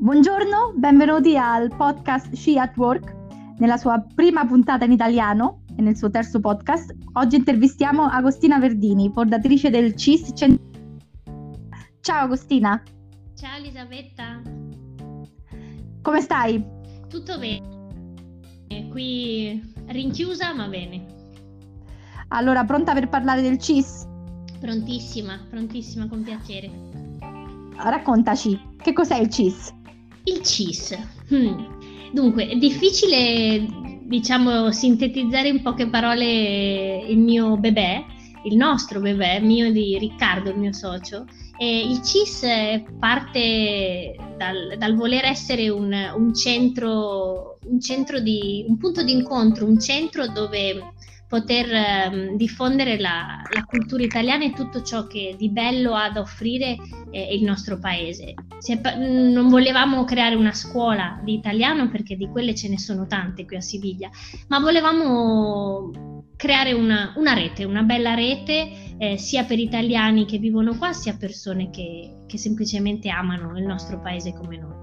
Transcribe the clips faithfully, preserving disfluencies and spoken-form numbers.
Buongiorno, benvenuti al podcast She at Work, nella sua prima puntata in italiano e nel suo terzo podcast. Oggi intervistiamo Agostina Verdini, fondatrice del C I S. Ciao Agostina. Ciao Elisabetta. Come stai? Tutto bene, qui rinchiusa ma bene. Allora, pronta per parlare del C I S? Prontissima, prontissima, con piacere. Raccontaci, che cos'è il C I S? Il C I S. Hmm. Dunque, è difficile, diciamo, sintetizzare in poche parole il mio bebè, il nostro bebè, mio e di Riccardo, il mio socio. E il C I S parte dal, dal voler essere un, un centro, un centro di, un punto di incontro, un centro dove poter um, diffondere la, la cultura italiana e tutto ciò che di bello ha da offrire eh, il nostro paese. Se, non volevamo creare una scuola di italiano, perché di quelle ce ne sono tante qui a Siviglia, ma volevamo creare una, una rete, una bella rete eh, sia per italiani che vivono qua, sia persone che, che semplicemente amano il nostro paese come noi.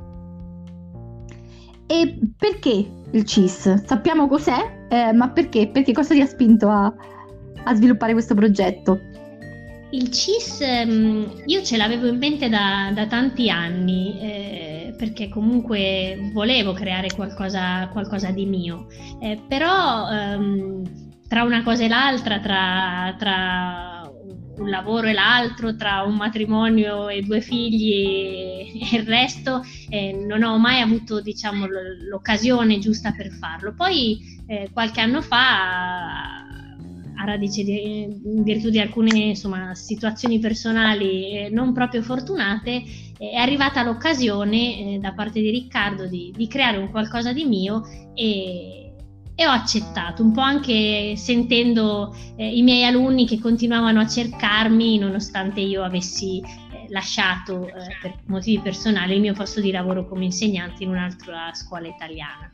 E perché il C I S? Sappiamo cos'è, eh, ma perché? Perché cosa ti ha spinto a, a sviluppare questo progetto? Il C I S io ce l'avevo in mente da, da tanti anni, eh, perché comunque volevo creare qualcosa, qualcosa di mio, eh, però ehm, tra una cosa e l'altra, tra, tra un lavoro e l'altro, tra un matrimonio e due figli e, e il resto, eh, non ho mai avuto, diciamo, l'occasione giusta per farlo. Poi eh, qualche anno fa, a radice di, in virtù di alcune insomma, situazioni personali eh, non proprio fortunate, eh, è arrivata l'occasione eh, da parte di Riccardo di, di creare un qualcosa di mio e E ho accettato, un po' anche sentendo eh, i miei alunni che continuavano a cercarmi nonostante io avessi eh, lasciato eh, per motivi personali il mio posto di lavoro come insegnante in un'altra scuola italiana.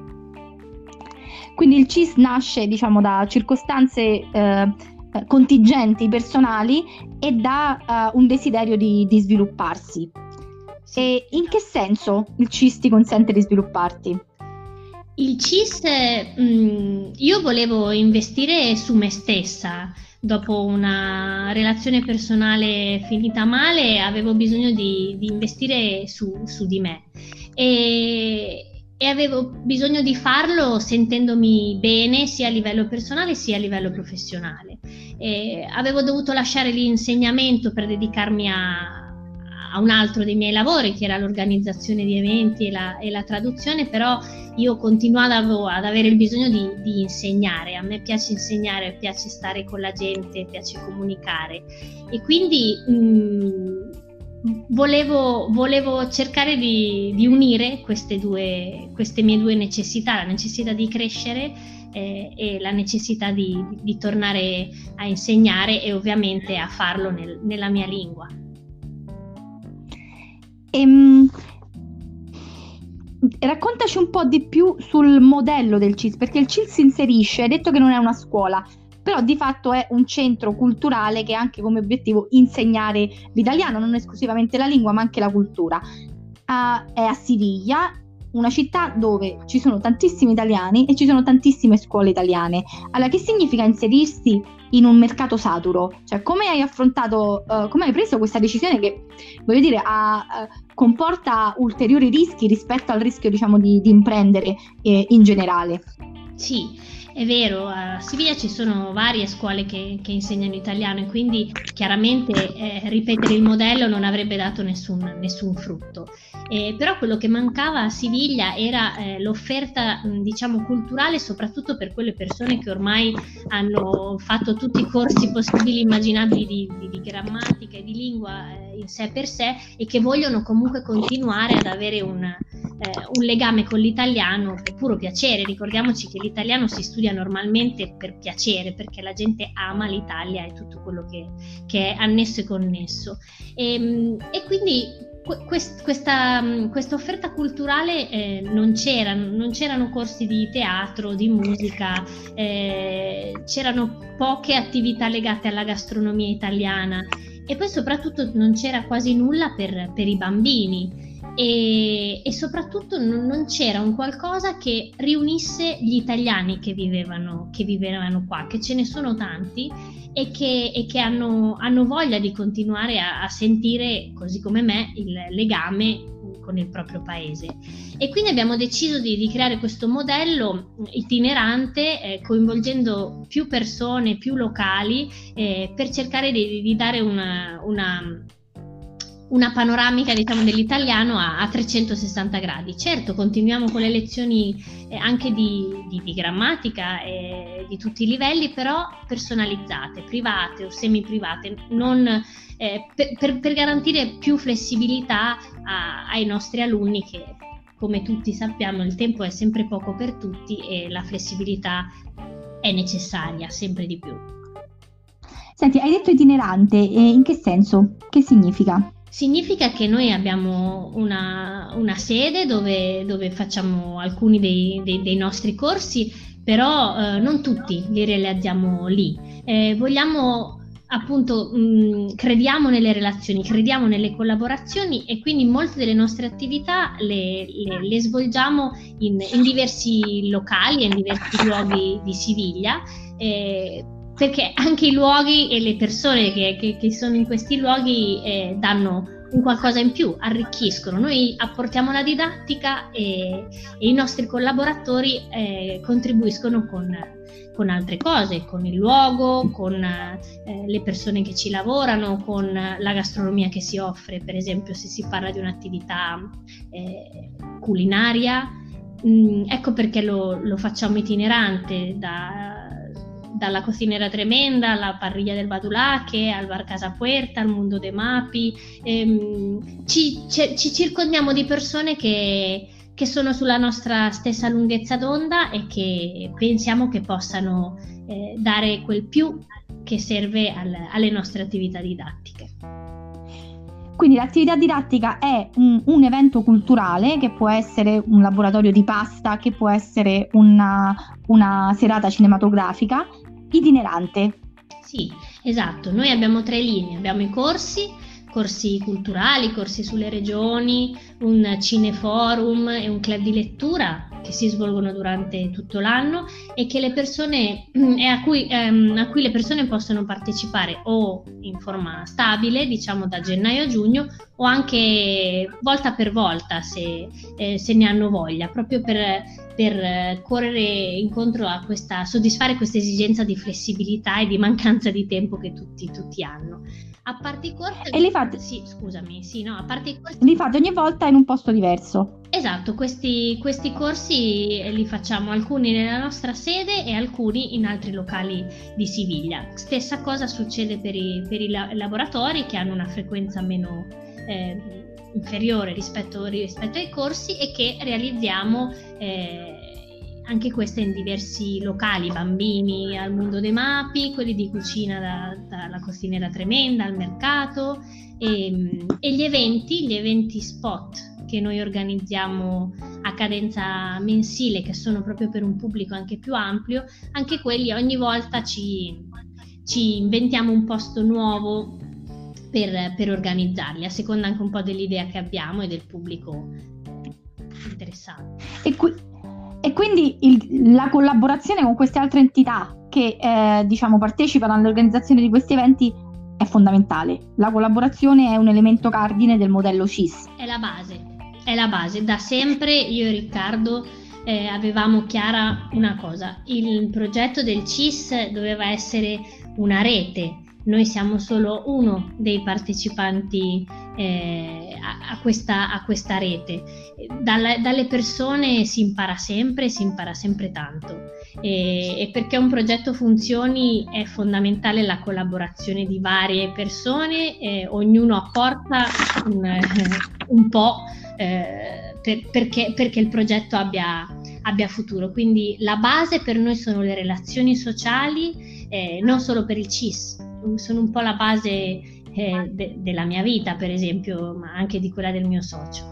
Quindi il C I S nasce, diciamo, da circostanze eh, contingenti, personali e da uh, un desiderio di, di svilupparsi. Sì. E in che senso il C I S ti consente di svilupparti? Il C I S, mh, io volevo investire su me stessa. Dopo una relazione personale finita male, avevo bisogno di, di investire su, su di me e, e avevo bisogno di farlo sentendomi bene sia a livello personale sia a livello professionale. E avevo dovuto lasciare l'insegnamento per dedicarmi a a un altro dei miei lavori, che era l'organizzazione di eventi e la, e la traduzione, però io continuavo ad avere il bisogno di, di insegnare. A me piace insegnare, piace stare con la gente, piace comunicare e quindi mh, volevo, volevo cercare di, di unire queste due, queste mie due necessità, la necessità di crescere eh, e la necessità di, di tornare a insegnare e ovviamente a farlo nel, nella mia lingua. Ehm, raccontaci un po' di più sul modello del C I S, perché il C I S si inserisce, hai detto che non è una scuola, però di fatto è un centro culturale che ha anche come obiettivo insegnare l'italiano, non esclusivamente la lingua ma anche la cultura. Uh, è a Siviglia, una città dove ci sono tantissimi italiani e ci sono tantissime scuole italiane. Allora, che significa inserirsi in un mercato saturo? Cioè, come hai affrontato, uh, come hai preso questa decisione che, voglio dire, ha, uh, comporta ulteriori rischi rispetto al rischio, diciamo, di, di imprendere eh, in generale? Sì, è vero, a Siviglia ci sono varie scuole che, che insegnano italiano e quindi chiaramente eh, ripetere il modello non avrebbe dato nessun, nessun frutto. Eh, però quello che mancava a Siviglia era eh, l'offerta, mh, diciamo, culturale, soprattutto per quelle persone che ormai hanno fatto tutti i corsi possibili e immaginabili di, di, di grammatica e di lingua eh, in sé per sé e che vogliono comunque continuare ad avere un, eh, un legame con l'italiano per puro piacere. Ricordiamoci che l'italiano si studia normalmente per piacere, perché la gente ama l'Italia e tutto quello che, che è annesso e connesso. E, e quindi Quest, questa, questa offerta culturale eh, non c'era, non c'erano corsi di teatro, di musica, eh, c'erano poche attività legate alla gastronomia italiana e poi soprattutto non c'era quasi nulla per, per i bambini e, e soprattutto non, non c'era un qualcosa che riunisse gli italiani che vivevano, che vivevano qua, che ce ne sono tanti e che, e che hanno, hanno voglia di continuare a, a sentire, così come me, il legame con il proprio paese. E quindi abbiamo deciso di, di creare questo modello itinerante, eh, coinvolgendo più persone, più locali, eh, per cercare di, di dare una, una, una panoramica, diciamo, dell'italiano a, a trecentosessanta gradi. Certo, continuiamo con le lezioni eh, anche di, di, di grammatica e di tutti i livelli, però personalizzate, private o semi-private, non eh, per, per, per garantire più flessibilità a, ai nostri alunni, che, come tutti sappiamo, il tempo è sempre poco per tutti e la flessibilità è necessaria sempre di più. Senti, hai detto itinerante, e in che senso? Che significa? Significa che noi abbiamo una, una sede dove, dove facciamo alcuni dei, dei, dei nostri corsi, però eh, non tutti li realizziamo lì. Eh, vogliamo appunto, mh, crediamo nelle relazioni, crediamo nelle collaborazioni, e quindi molte delle nostre attività le, le, le svolgiamo in, in diversi locali e in diversi luoghi di Siviglia, eh, perché anche i luoghi e le persone che, che, che sono in questi luoghi eh, danno un qualcosa in più, arricchiscono. Noi apportiamo la didattica e, e i nostri collaboratori eh, contribuiscono con, con altre cose, con il luogo, con eh, le persone che ci lavorano, con la gastronomia che si offre, per esempio se si parla di un'attività eh, culinaria. Mm, ecco perché lo, lo facciamo itinerante, da dalla Cocinera Tremenda alla Parrilla del Badulaque, al Bar Casa Puerta, al Mundo de Mapi. Ehm, ci, ci, ci circondiamo di persone che, che sono sulla nostra stessa lunghezza d'onda e che pensiamo che possano eh, dare quel più che serve al, alle nostre attività didattiche. Quindi l'attività didattica è un, un evento culturale, che può essere un laboratorio di pasta, che può essere una, una serata cinematografica, itinerante. Sì, esatto. Noi abbiamo tre linee: abbiamo i corsi, corsi culturali, corsi sulle regioni, un cineforum e un club di lettura che si svolgono durante tutto l'anno e che le persone e a cui, ehm, a cui le persone possono partecipare o in forma stabile, diciamo da gennaio a giugno, o anche volta per volta se, eh, se ne hanno voglia, proprio per, per correre incontro a questa, soddisfare questa esigenza di flessibilità e di mancanza di tempo che tutti, tutti hanno. A parte i corsi, e li fate, sì, scusami, sì, no, a parte i corsi, li fate ogni volta in un posto diverso. Esatto, questi, questi corsi li facciamo alcuni nella nostra sede e alcuni in altri locali di Siviglia. Stessa cosa succede per i, per i laboratori, che hanno una frequenza meno eh, inferiore rispetto, rispetto ai corsi, e che realizziamo eh, anche queste in diversi locali: bambini al Mundo dei Mapi, quelli di cucina da, dalla Cocinera Tremenda al mercato, e, e gli eventi, gli eventi spot che noi organizziamo a cadenza mensile, che sono proprio per un pubblico anche più ampio. Anche quelli ogni volta ci, ci inventiamo un posto nuovo per, per organizzarli, a seconda anche un po' dell'idea che abbiamo e del pubblico interessato. E, qui, e quindi il, la collaborazione con queste altre entità che eh, diciamo partecipano all'organizzazione di questi eventi è fondamentale. La collaborazione è un elemento cardine del modello C I S. È la base. È la base, da sempre io e Riccardo eh, avevamo chiara una cosa: il progetto del C I S doveva essere una rete, noi siamo solo uno dei partecipanti eh, a, a, questa, a questa rete. Dalla, dalle persone si impara sempre, si impara sempre tanto, e, e perché un progetto funzioni è fondamentale la collaborazione di varie persone, eh, ognuno apporta un, eh, un po' Eh, per, perché, perché il progetto abbia, abbia futuro. Quindi la base per noi sono le relazioni sociali, eh, non solo per il C I S, sono un po' la base eh, de, della mia vita, per esempio, ma anche di quella del mio socio.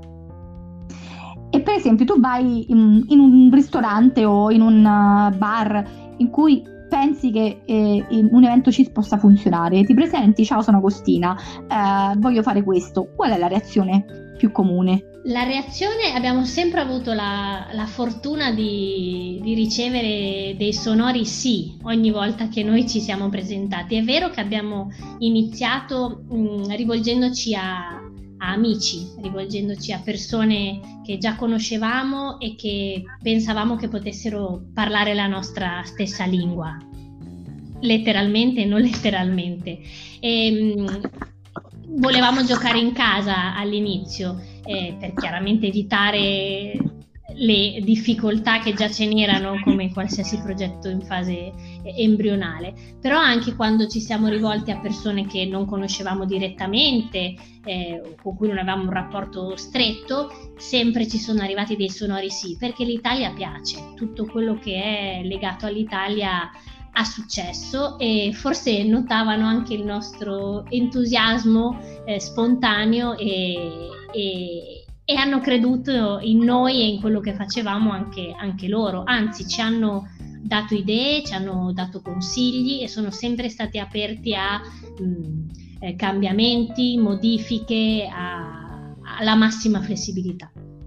E per esempio tu vai in, in un ristorante o in un bar in cui pensi che eh, un evento C I S possa funzionare, ti presenti: ciao, sono Agostina, eh, voglio fare questo. Qual è la reazione? più comune? La reazione, abbiamo sempre avuto la, la fortuna di, di ricevere dei sonori sì ogni volta che noi ci siamo presentati. È vero che abbiamo iniziato mh, rivolgendoci a, a amici, rivolgendoci a persone che già conoscevamo e che pensavamo che potessero parlare la nostra stessa lingua, letteralmente e non letteralmente. E, mh, volevamo giocare in casa all'inizio, Eh, per chiaramente evitare le difficoltà che già ce n'erano come in qualsiasi progetto in fase eh, embrionale, però anche quando ci siamo rivolti a persone che non conoscevamo direttamente, eh, con cui non avevamo un rapporto stretto, sempre ci sono arrivati dei sonori sì, perché l'Italia piace, tutto quello che è legato all'Italia ha successo, e forse notavano anche il nostro entusiasmo eh, spontaneo e, e, e hanno creduto in noi e in quello che facevamo anche, anche loro, anzi ci hanno dato idee, ci hanno dato consigli e sono sempre stati aperti a mh, eh, cambiamenti, modifiche, a, alla massima flessibilità.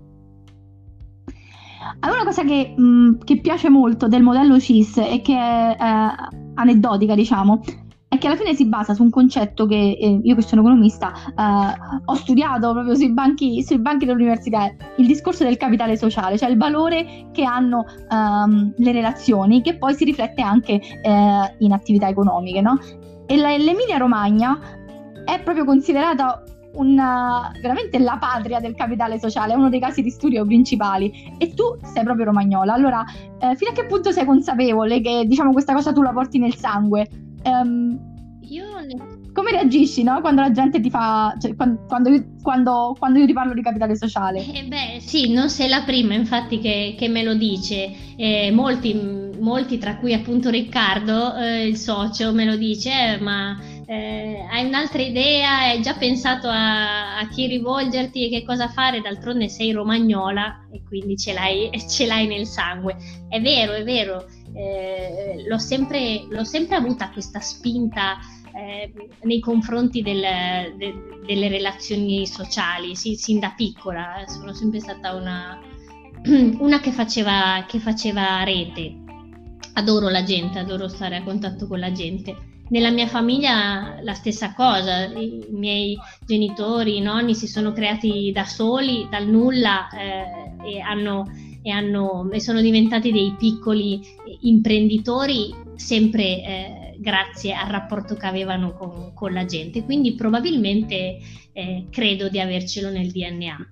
Allora, una cosa che, mh, che piace molto del modello C I S e che è eh, aneddotica, diciamo, è che alla fine si basa su un concetto che eh, io, che sono economista, eh, ho studiato proprio sui banchi, sui banchi dell'università, il discorso del capitale sociale, cioè il valore che hanno ehm, le relazioni, che poi si riflette anche eh, in attività economiche, no? E la, l'Emilia Romagna è proprio considerata una, veramente la patria del capitale sociale, è uno dei casi di studio principali, e tu sei proprio romagnola. Allora, eh, fino a che punto sei consapevole che, diciamo, questa cosa tu la porti nel sangue? Um, io ne... Come reagisci, no? Quando la gente ti fa, cioè, quando, quando, io, quando, quando io ti parlo di capitale sociale? Eh beh, sì, non sei la prima, infatti, che, che me lo dice. Eh, molti, molti, tra cui appunto Riccardo, eh, il socio, me lo dice, eh, ma eh, hai un'altra idea, hai già pensato a, a chi rivolgerti e che cosa fare? D'altronde sei romagnola e quindi ce l'hai, ce l'hai nel sangue. È vero, è vero. Eh, l'ho sempre, l'ho sempre avuta questa spinta eh, nei confronti del, de, delle relazioni sociali, sì, sin da piccola. Sono sempre stata una, una che faceva, che faceva rete. Adoro la gente, adoro stare a contatto con la gente. Nella mia famiglia la stessa cosa, i miei genitori, i nonni si sono creati da soli, dal nulla, eh, e hanno E, hanno, e sono diventati dei piccoli imprenditori, sempre eh, grazie al rapporto che avevano con, con la gente. Quindi probabilmente eh, credo di avercelo nel D N A.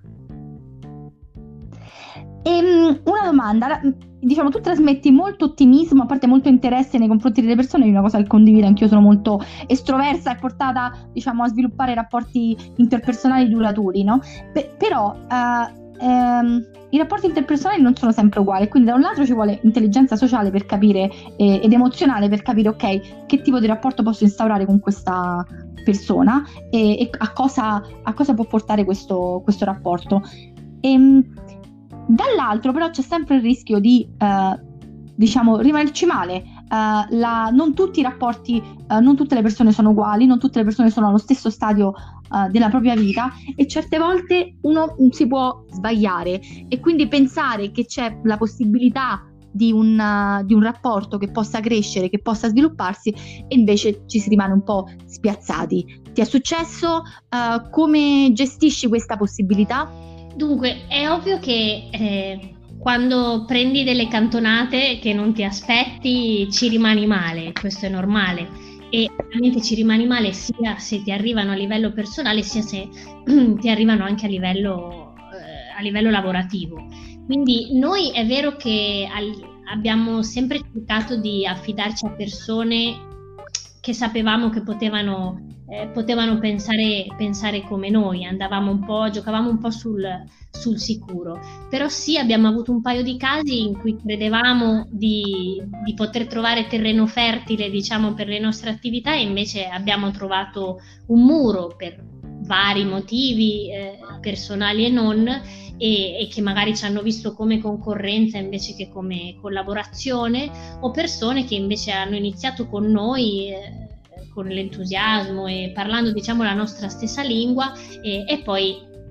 E, una domanda, diciamo, tu trasmetti molto ottimismo, a parte molto interesse nei confronti delle persone, una cosa che condivido, anch'io sono molto estroversa e portata, diciamo, a sviluppare rapporti interpersonali duraturi, no? Pe- però... Uh, Ehm, i rapporti interpersonali non sono sempre uguali, quindi da un lato ci vuole intelligenza sociale per capire eh, ed emozionale per capire, ok, che tipo di rapporto posso instaurare con questa persona e, e a, cosa, a cosa può portare questo, questo rapporto. E, dall'altro però c'è sempre il rischio di eh, diciamo rimanerci male. Uh, la, non tutti i rapporti, uh, non tutte le persone sono uguali, non tutte le persone sono allo stesso stadio uh, della propria vita, e certe volte uno si può sbagliare, e quindi pensare che c'è la possibilità di un, uh, di un rapporto che possa crescere, che possa svilupparsi, e invece ci si rimane un po' spiazzati. Ti è successo? Uh, come gestisci questa possibilità? Dunque, è ovvio che eh... quando prendi delle cantonate che non ti aspetti ci rimani male, questo è normale, e ovviamente ci rimani male sia se ti arrivano a livello personale sia se ti arrivano anche a livello, eh, a livello lavorativo. Quindi noi è vero che al, abbiamo sempre cercato di affidarci a persone che sapevamo che potevano, eh, potevano pensare, pensare come noi, andavamo un po', giocavamo un po' sul, sul sicuro, però sì, abbiamo avuto un paio di casi in cui credevamo di, di poter trovare terreno fertile, diciamo, per le nostre attività, e invece abbiamo trovato un muro per vari motivi eh, personali e non, e, e che magari ci hanno visto come concorrenza invece che come collaborazione, o persone che invece hanno iniziato con noi eh, con l'entusiasmo e parlando, diciamo, la nostra stessa lingua, e, e poi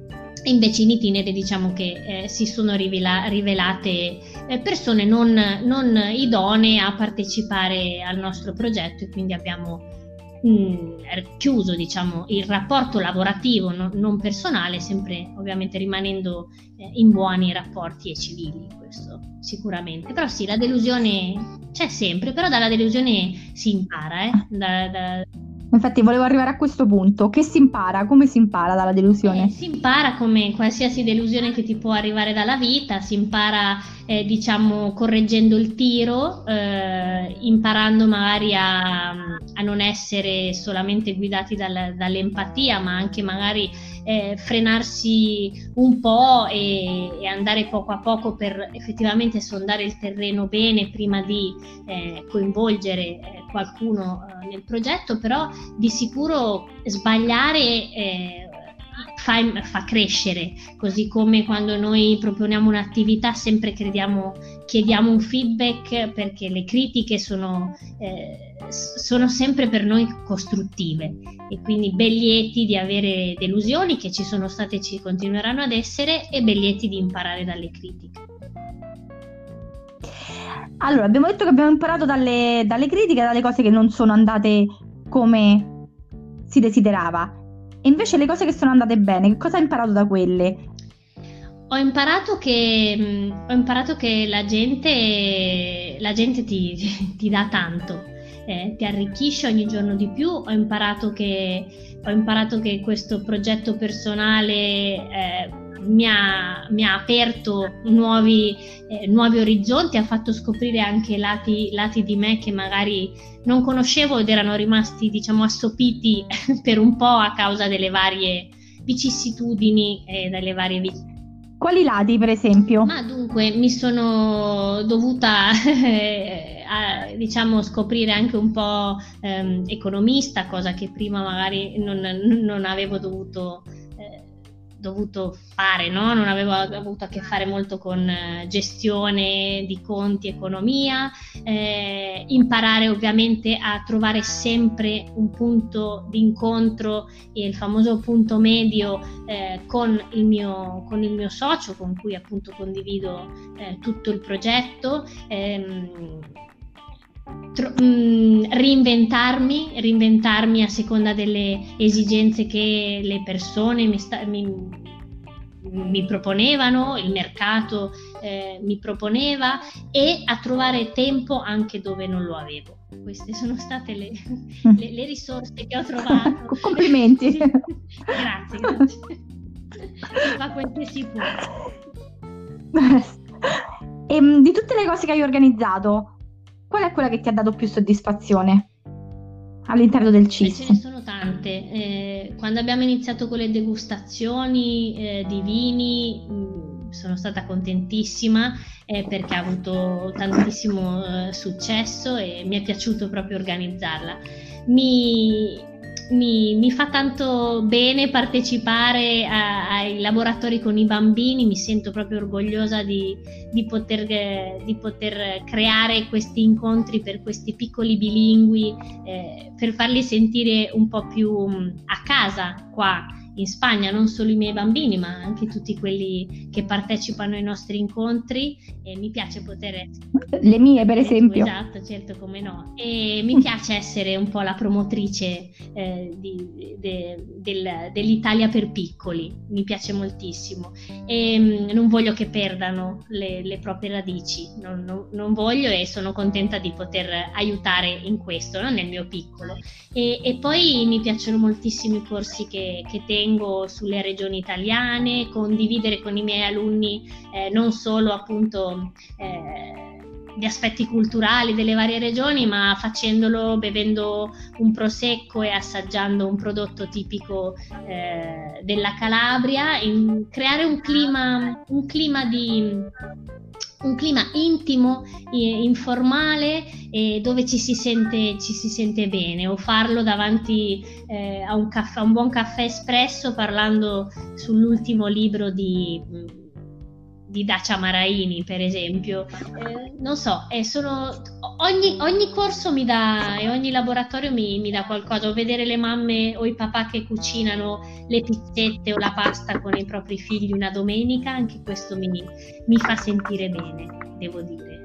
Invece in itinere diciamo che eh, si sono rivela- rivelate eh, persone non, non idonee a partecipare al nostro progetto, e quindi abbiamo mh, chiuso diciamo il rapporto lavorativo, no, non personale, sempre ovviamente rimanendo eh, in buoni rapporti e civili, questo sicuramente. Però sì, la delusione c'è sempre, però dalla delusione si impara, eh? da, da... Infatti volevo arrivare a questo punto. Che si impara? Come si impara dalla delusione? Eh, si impara come qualsiasi delusione che ti può arrivare dalla vita, si impara eh, diciamo correggendo il tiro, eh, imparando magari a, a non essere solamente guidati dal, dall'empatia, ma anche magari eh, frenarsi un po' e, e andare poco a poco per effettivamente sondare il terreno bene prima di eh, coinvolgere eh, qualcuno eh, nel progetto. Però di sicuro sbagliare eh, fa, fa crescere, così come quando noi proponiamo un'attività sempre crediamo, chiediamo un feedback, perché le critiche sono, eh, sono sempre per noi costruttive, e quindi ben lieti di avere delusioni, che ci sono state e ci continueranno ad essere, e ben lieti di imparare dalle critiche. Allora, abbiamo detto che abbiamo imparato dalle, dalle critiche, dalle cose che non sono andate come si desiderava. E invece le cose che sono andate bene, che cosa hai imparato da quelle? Ho imparato che, mh, ho imparato che la gente, la gente ti, ti, ti dà tanto, eh, ti arricchisce ogni giorno di più. Ho imparato che, ho imparato che questo progetto personale eh, mi ha, mi ha aperto nuovi, eh, nuovi orizzonti, ha fatto scoprire anche lati, lati di me che magari non conoscevo ed erano rimasti diciamo assopiti per un po' a causa delle varie vicissitudini e delle varie vite. Quali lati, per esempio? Ma dunque mi sono dovuta a, diciamo scoprire anche un po' ehm, economista, cosa che prima magari non, non avevo dovuto eh, dovuto fare, no? Non avevo avuto a che fare molto con gestione di conti, economia, eh, imparare ovviamente a trovare sempre un punto di incontro, il famoso punto medio eh, con il mio con il mio socio, con cui appunto condivido eh, tutto il progetto. Ehm, Tro- mh, reinventarmi, reinventarmi a seconda delle esigenze che le persone mi, sta- mi, mi proponevano, il mercato eh, mi proponeva, e a trovare tempo anche dove non lo avevo. Queste sono state le, le, le risorse che ho trovato. Complimenti. Sì. Grazie, grazie. Si fa quel che si può. E, di tutte le cose che hai organizzato, qual è quella che ti ha dato più soddisfazione all'interno del C I S? Eh, ce ne sono tante. Eh, quando abbiamo iniziato con le degustazioni eh, di vini, mh, sono stata contentissima eh, perché ha avuto tantissimo eh, successo e mi è piaciuto proprio organizzarla. Mi, mi, mi fa tanto bene partecipare a, ai laboratori con i bambini, mi sento proprio orgogliosa di, di, poter, di poter creare questi incontri per questi piccoli bilingui, eh, per farli sentire un po' più a casa qua in Spagna, non solo i miei bambini ma anche tutti quelli che partecipano ai nostri incontri. E mi piace poter le mie per esempio. Esatto, certo, come no. E mi piace essere un po' la promotrice eh, di, de, del, dell'Italia per piccoli, mi piace moltissimo, e mh, non voglio che perdano le, le proprie radici, non, non, non voglio, e sono contenta di poter aiutare in questo, no? Nel mio piccolo. E, e poi mi piacciono moltissimo i corsi che, che tengo sulle regioni italiane, condividere con i miei alunni eh, non solo appunto eh, gli aspetti culturali delle varie regioni, ma facendolo bevendo un prosecco e assaggiando un prodotto tipico eh, della Calabria, in, creare un clima, un clima di un clima intimo, informale, e dove ci si sente, ci si sente bene, o farlo davanti eh, a, un caffè, a un buon caffè espresso, parlando sull'ultimo libro di, di Dacia Maraini, per esempio. Eh, non so, eh, sono, ogni, ogni corso mi dà e ogni laboratorio mi, mi dà qualcosa, o vedere le mamme o i papà che cucinano le pizzette o la pasta con i propri figli una domenica, anche questo mi, mi fa sentire bene, devo dire.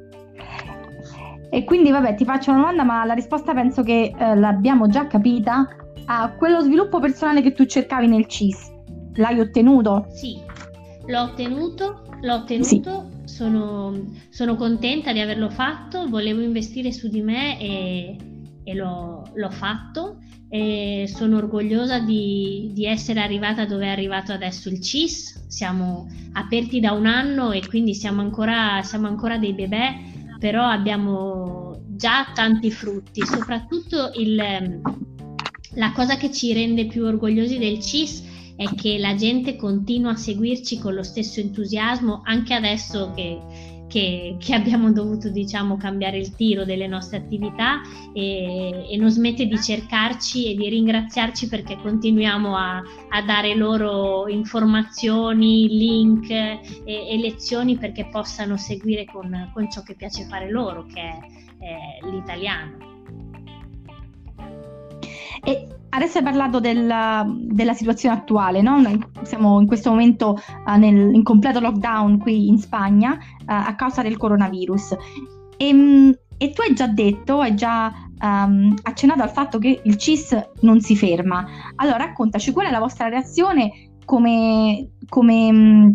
E quindi vabbè, ti faccio una domanda, ma la risposta penso che eh, l'abbiamo già capita. A quello sviluppo personale che tu cercavi nel C I S, l'hai ottenuto? Sì, l'ho ottenuto, l'ho ottenuto, sì. sono, sono contenta di averlo fatto, volevo investire su di me e, e l'ho, l'ho fatto, e sono orgogliosa di, di essere arrivata dove è arrivato adesso il C I S. Siamo aperti da un anno e quindi siamo ancora, siamo ancora dei bebè, però abbiamo già tanti frutti, soprattutto il, la cosa che ci rende più orgogliosi del C I S è che la gente continua a seguirci con lo stesso entusiasmo, anche adesso che, che, che abbiamo dovuto, diciamo, cambiare il tiro delle nostre attività, e, e non smette di cercarci e di ringraziarci perché continuiamo a, a dare loro informazioni, link e, e lezioni perché possano seguire con, con ciò che piace fare loro, che è, è l'italiano. E adesso hai parlato del, della situazione attuale, no? Noi siamo in questo momento uh, nel, in completo lockdown qui in Spagna uh, a causa del coronavirus. E, e tu hai già detto, hai già um, accennato al fatto che il C I S non si ferma. Allora raccontaci qual è la vostra reazione come, come,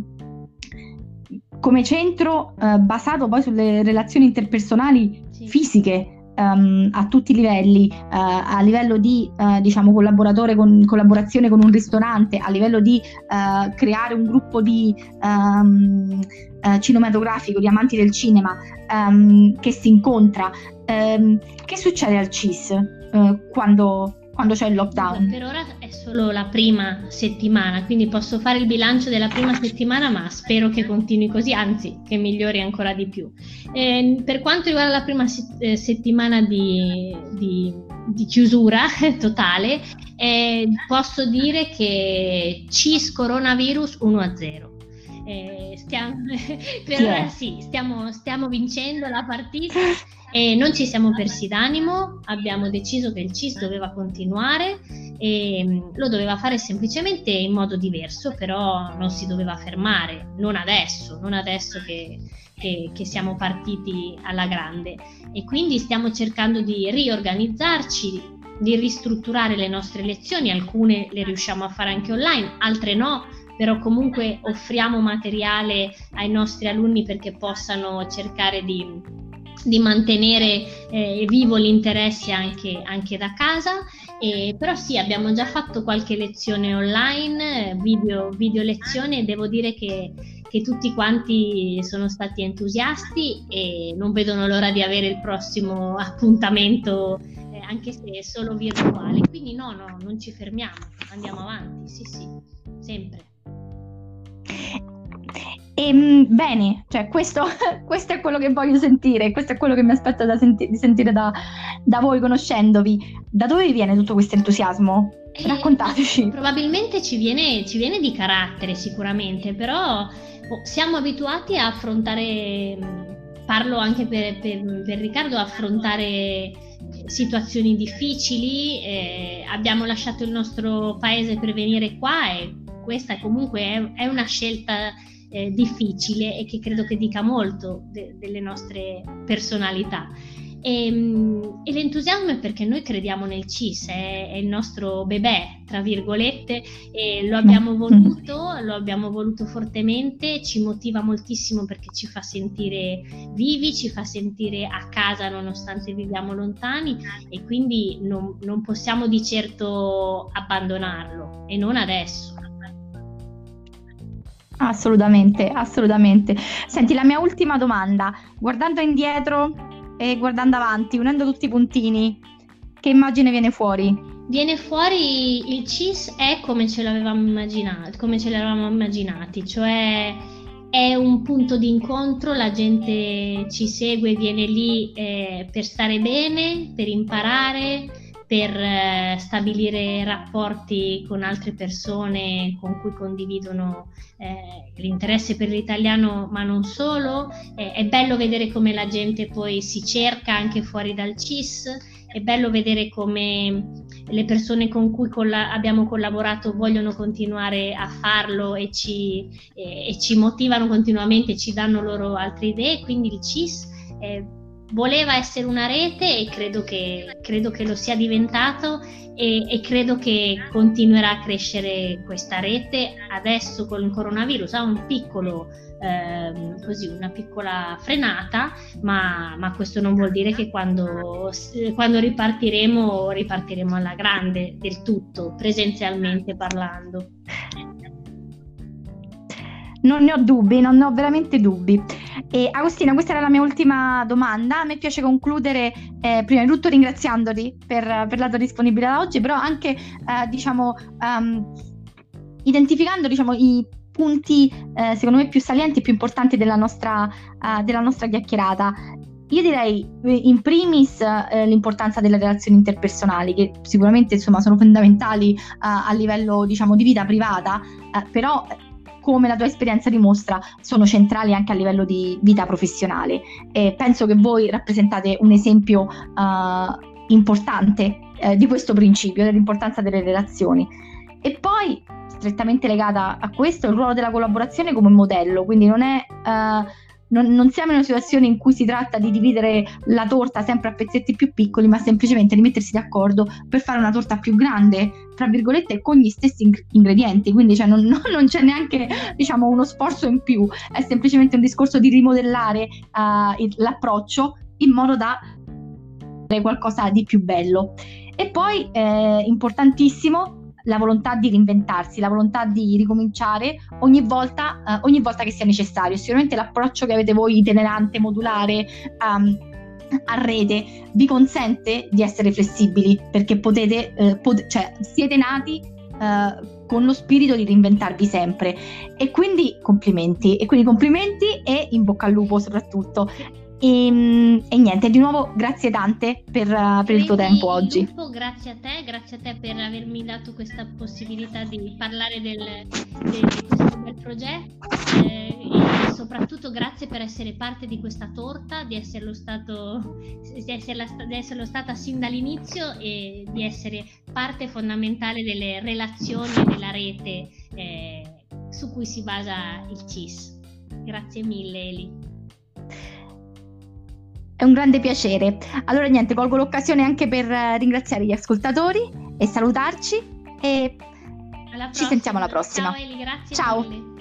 come centro uh, basato poi sulle relazioni interpersonali sì. fisiche. Um, a tutti i livelli, uh, a livello di uh, diciamo collaboratore con, collaborazione con un ristorante, a livello di uh, creare un gruppo di um, uh, cinematografico, di amanti del cinema um, che si incontra. Um, che succede al C I S uh, quando, quando c'è il lockdown? Per ora è solo la prima settimana, quindi posso fare il bilancio della prima settimana, ma spero che continui così, anzi che migliori ancora di più. Eh, per quanto riguarda la prima se- settimana di, di, di chiusura totale, eh, posso dire che C I S coronavirus uno a zero. Eh, stiamo, per yeah. ora sì, stiamo, stiamo vincendo la partita e non ci siamo persi d'animo, abbiamo deciso che il C I S doveva continuare e lo doveva fare semplicemente in modo diverso, però non si doveva fermare, non adesso, non adesso che, che, che siamo partiti alla grande, e quindi stiamo cercando di riorganizzarci, di ristrutturare le nostre lezioni. Alcune le riusciamo a fare anche online, altre no, però comunque offriamo materiale ai nostri alunni perché possano cercare di di mantenere eh, vivo l'interesse anche, anche da casa, e, però sì, abbiamo già fatto qualche lezione online, video, video lezione, e devo dire che, che tutti quanti sono stati entusiasti e non vedono l'ora di avere il prossimo appuntamento, eh, anche se è solo virtuale, quindi no, no, non ci fermiamo, andiamo avanti, sì sì, sempre. E, bene, cioè questo, questo è quello che voglio sentire, questo è quello che mi aspetto da senti- di sentire da, da voi, conoscendovi. Da dove vi viene tutto questo entusiasmo? Eh, Raccontateci. Probabilmente ci viene, ci viene di carattere sicuramente, però oh, siamo abituati a affrontare, parlo anche per, per, per Riccardo, a affrontare situazioni difficili, eh, abbiamo lasciato il nostro paese per venire qua e questa comunque è, è una scelta Eh, difficile e che credo che dica molto de- delle nostre personalità, e, e l'entusiasmo è perché noi crediamo nel C I S, è, è il nostro bebè tra virgolette, e lo abbiamo voluto, lo abbiamo voluto fortemente, ci motiva moltissimo perché ci fa sentire vivi, ci fa sentire a casa nonostante viviamo lontani, e quindi non, non possiamo di certo abbandonarlo, e non adesso. Assolutamente, assolutamente. Senti, la mia ultima domanda, guardando indietro e guardando avanti, unendo tutti i puntini, che immagine viene fuori? Viene fuori il C I S è come ce l'avevamo immaginato, come ce l'eravamo immaginati, cioè è un punto di incontro, la gente ci segue, viene lì eh, per stare bene, per imparare, per eh, stabilire rapporti con altre persone con cui condividono eh, l'interesse per l'italiano, ma non solo. Eh, è bello vedere come la gente poi si cerca anche fuori dal C I S, è bello vedere come le persone con cui colla- abbiamo collaborato vogliono continuare a farlo e ci, eh, e ci motivano continuamente, ci danno loro altre idee, quindi il C I S eh, voleva essere una rete e credo che, credo che lo sia diventato e, e credo che continuerà a crescere questa rete. Adesso con il coronavirus ha un piccolo ehm, così una piccola frenata, ma, ma questo non vuol dire che quando, quando ripartiremo ripartiremo alla grande del tutto, presenzialmente parlando. Non ne ho dubbi, non ne ho veramente dubbi. E Agostina, questa era la mia ultima domanda. A me piace concludere eh, prima di tutto ringraziandoti per, per la tua disponibilità oggi, però anche eh, diciamo um, identificando diciamo i punti eh, secondo me più salienti e più importanti della nostra, uh, della nostra chiacchierata. Io direi in primis eh, l'importanza delle relazioni interpersonali, che sicuramente insomma sono fondamentali uh, a livello diciamo di vita privata, uh, però come la tua esperienza dimostra, sono centrali anche a livello di vita professionale. E penso che voi rappresentate un esempio uh, importante uh, di questo principio, dell'importanza delle relazioni. E poi, strettamente legata a questo, il ruolo della collaborazione come modello, quindi non è... Uh, Non, non siamo in una situazione in cui si tratta di dividere la torta sempre a pezzetti più piccoli, ma semplicemente di mettersi d'accordo per fare una torta più grande, tra virgolette, con gli stessi ing- ingredienti. Quindi cioè, non, non c'è neanche diciamo uno sforzo in più, è semplicemente un discorso di rimodellare uh, il, l'approccio in modo da fare qualcosa di più bello. E poi eh, importantissimo la volontà di reinventarsi, la volontà di ricominciare ogni volta, uh, ogni volta che sia necessario. Sicuramente l'approccio che avete voi itinerante, modulare, um, a rete, vi consente di essere flessibili, perché potete, uh, pot- cioè siete nati uh, con lo spirito di reinventarvi sempre. E quindi complimenti, e quindi complimenti e in bocca al lupo soprattutto. E, e niente, di nuovo grazie tante per, uh, per il tuo tempo oggi. Lupo, grazie a te, grazie a te per avermi dato questa possibilità di parlare del, del, di questo bel progetto eh, e soprattutto grazie per essere parte di questa torta, di esserlo stato, di esserla, di esserlo stata sin dall'inizio e di essere parte fondamentale delle relazioni e della rete eh, su cui si basa il C I S. Grazie mille, Eli. È un grande piacere. Allora niente, colgo l'occasione anche per ringraziare gli ascoltatori e salutarci e alla ci sentiamo alla prossima. Ciao Eli, grazie Ciao. mille.